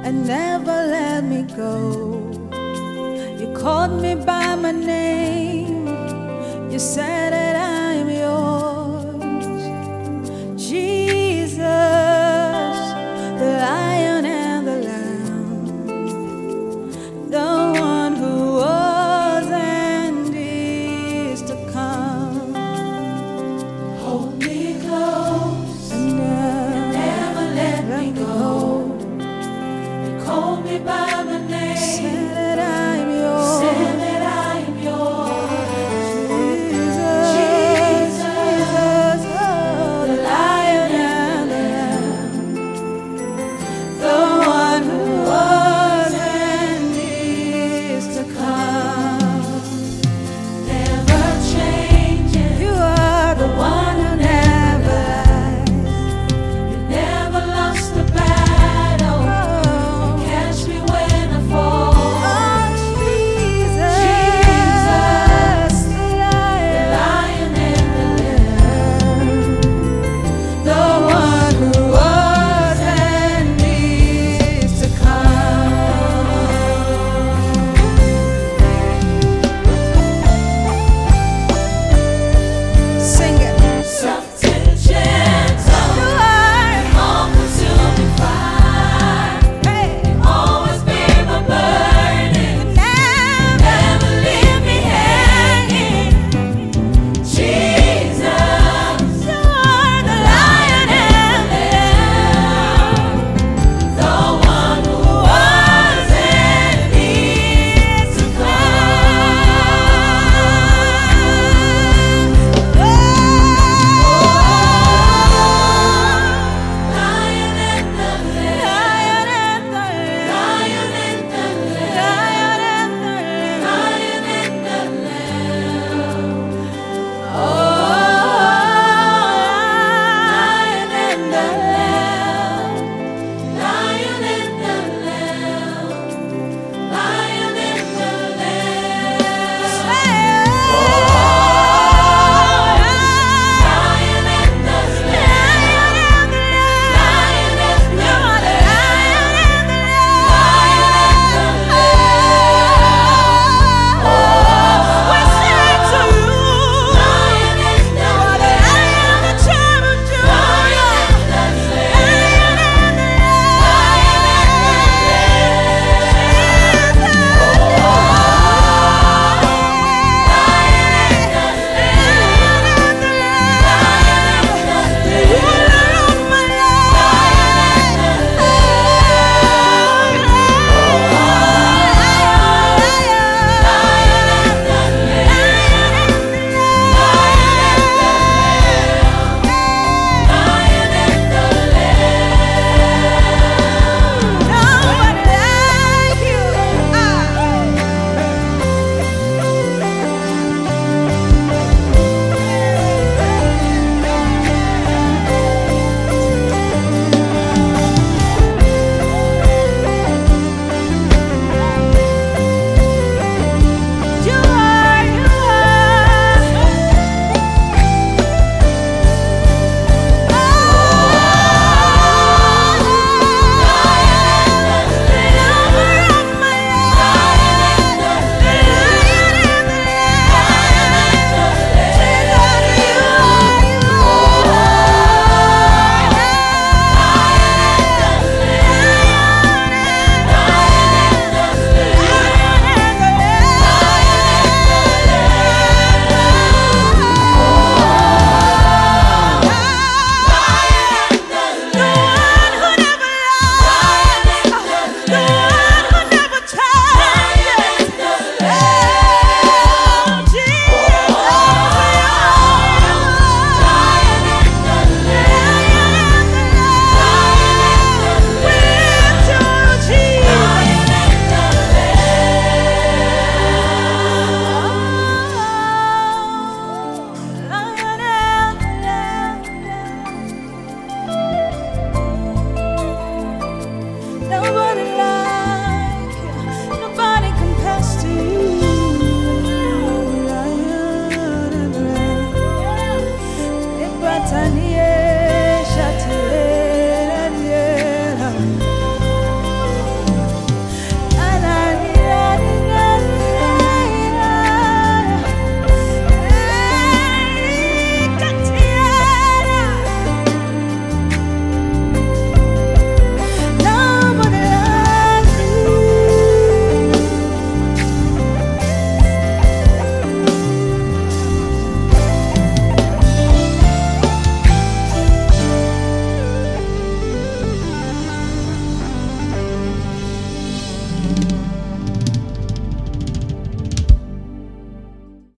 and never let me go. You called me by my name, you said that I'm yours. Jesus, the Lion and the Lamb, the one who was and is to come. Hold me close And never let me go. You called me by my name, said that I'm yours. said that I am yours. Jesus, oh, the Lion and the Lamb, the one who was and is to come. Never changing, You are the one who never lies. you never lost a battle. Oh, Catch me when I fall. oh, Jesus, the Lion, Lion and the Lamb, the one who was and is to come. Sing it. soft and gentle, You are, all-consuming fire. hey, Always be my burden, never leave me hanging. Jesus, you are the Lion and the Lamb, the one who was and is to Lion and the Lamb, Lion and the Lamb, Lion and the Lamb, Lion and the Lamb. Lion and the Lamb. Lion and the Lamb, Lion and the Lamb, Lion and the Lamb. Lion and the Lamb, Lion and the Nobody